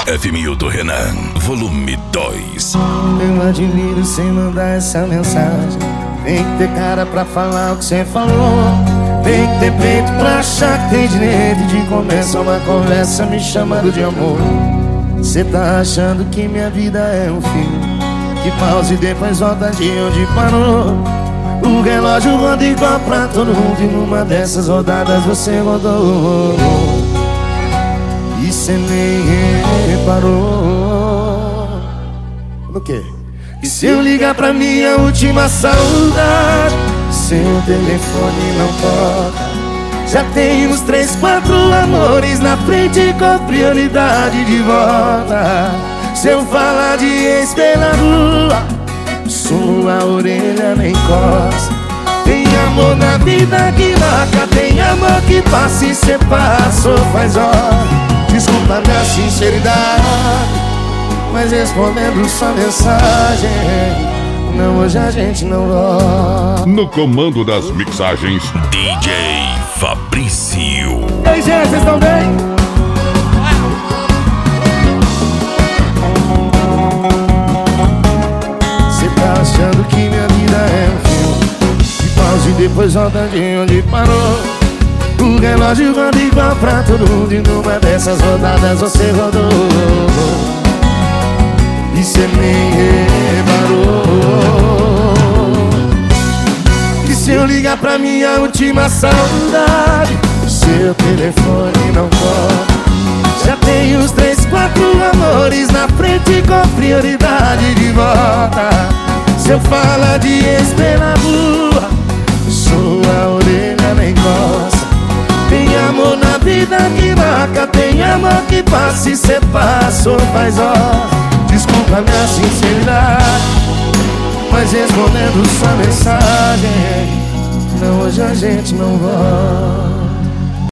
FMU do Renan, volume 2. Eu admiro sem mandar essa mensagem. Tem que ter cara pra falar o que cê falou. Tem que ter peito pra achar que tem direito de começar uma conversa me chamando de amor. Cê tá achando que minha vida é um filme que pausa e depois volta de onde parou. O relógio roda igual pra todo mundo e numa dessas rodadas você rodou. E cê nem reparou no quê? E se eu ligar pra minha última saudade, seu telefone não toca. Já tem uns 3, 4 amores na frente com prioridade de volta. Se eu falar de ex pela rua, sua orelha nem coça. Tem amor na vida que marca, tem amor que passa e cê passou faz hora. Desculpa minha sinceridade, mas respondendo sua mensagem, não, hoje a gente não gosta. No comando das mixagens, DJ Fabrício. E aí, gente, vocês estão bem? Cê tá achando que minha vida é um filme que pausa e depois volta de onde parou. O relógio roda igual pra todo mundo e numa dessas rodadas você rodou. E cê nem reparou que se eu ligar pra minha última saudade, seu telefone não toca. Já tem uns 3, 4 amores na frente com prioridade de volta. Se eu falar de ex pela rua, sua orelha nem coça. Tem amor na vida que marca, tem amor que passa e cê passou faz hora. Desculpa minha sinceridade, mas respondendo sua mensagem, não, hoje a gente não volta.